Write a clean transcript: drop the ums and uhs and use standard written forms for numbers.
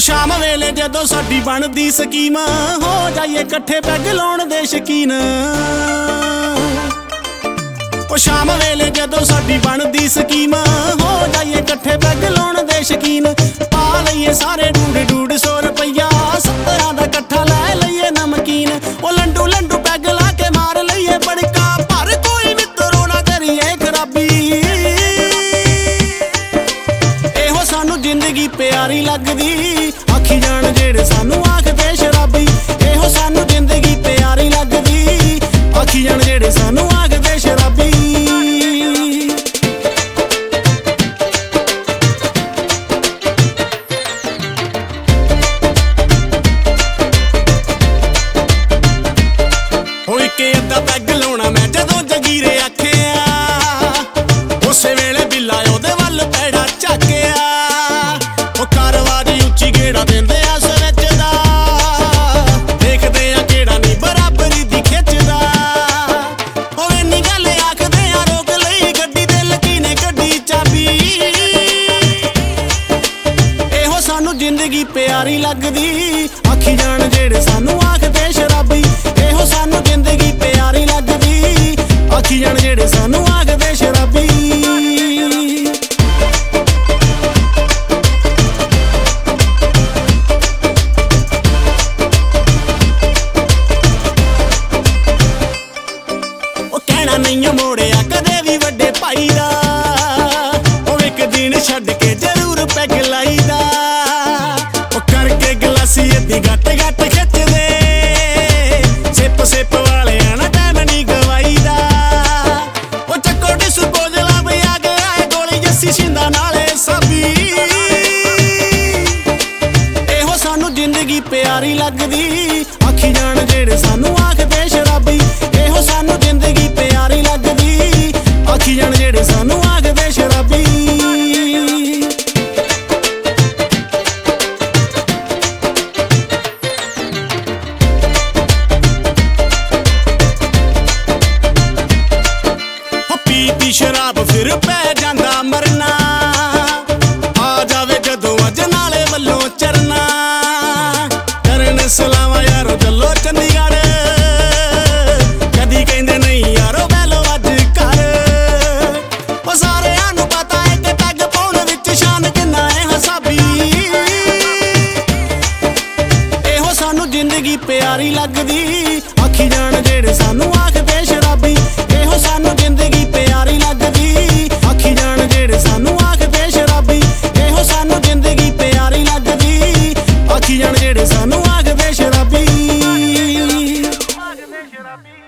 शाम वेले जदों साडी बनदी स्कीम हो जाइए कट्ठे पैग लाउण दे शकीन। शाम वेले जदों साडी बनदी स्कीम हो जाइए कट्ठे पैग लाउण दे शकीन। पा लईए सारे डूड डूड 100 रुपया 70 दा कट्ठा लै लईए नमकीन। ओ लंडू लंडू पैग ला के मार लईए बड़का पर कोई मित्रो ना करिए खराबी। एहो सानू जिंदगी प्यारी लगदी आखी जान जेड़े सानू आखदे शराबी। एहो सानू जिंदगी प्यारी लगदी आखी जान जेड़े सानू आखदे शराबी। होई के अद्धा पैग लाउणा मैं जदों जगीरे आखिया उसे वेले बिल्ला ओदे वल पैड़ा झाकिया। ओ कारवारी उच्ची गेड़ा देंदे आ सरचदा देखदे आ केड़ा नी बराबरी दी खिचदा। ओ इन्नी गल आखदे आ रोक लई गड्डी दे लकी ने गड्डी चाबी। एहो सानू जिंदगी प्यारी लगदी आखी जान जेड़े सानू आखदे शराबी। एहो सानू जिंदगी प्यारी लगदी आखी जान जेड़े सानू आखदे शराबी। कहना नहीं मोड़िया कदे भी वड्डे भाई दा ओ एक दिन छड्ड के जरूर पैग लाईदा। ओ करके गलासी अद्धी गट गट खिच दे सिप सिप वाले ना टाइम नहीं गवाईदा। ओ चक्को डिस्पोजला भी आ गया गोली जस्सी शिंदा नाले साबी। एहो सानू जिंदगी प्यारी लगदी आखी जान जेड़े सानू आखदे शराबी। एहो सानू जिंदगी प्यारी लगदी आखी जान जेड़े सानू आखदे शराबी। पी पी शराब फिर पै जांदा मरना आ जावे जदों अज नाले वल्लों चरना। करन सलावा यारो चलो चंडीगढ़ कदी कहंदे नहीं यारो बैलो अज कर। ओ सारेआं नूं पता है कि पैग पाउण विच शान किन्ना है हसाबी। एहो सानू जिंदगी प्यारी लगदी आखी जान जेड़े सानू आखदे शराबी। एहो सानू जिंदगी प्यारी लगदी आखी जान जेड़े सानू आखदे शराबी। एहो सानू जिंदगी प्यारी लगदी आखी जान जेड़े सानू आखदे शराबी।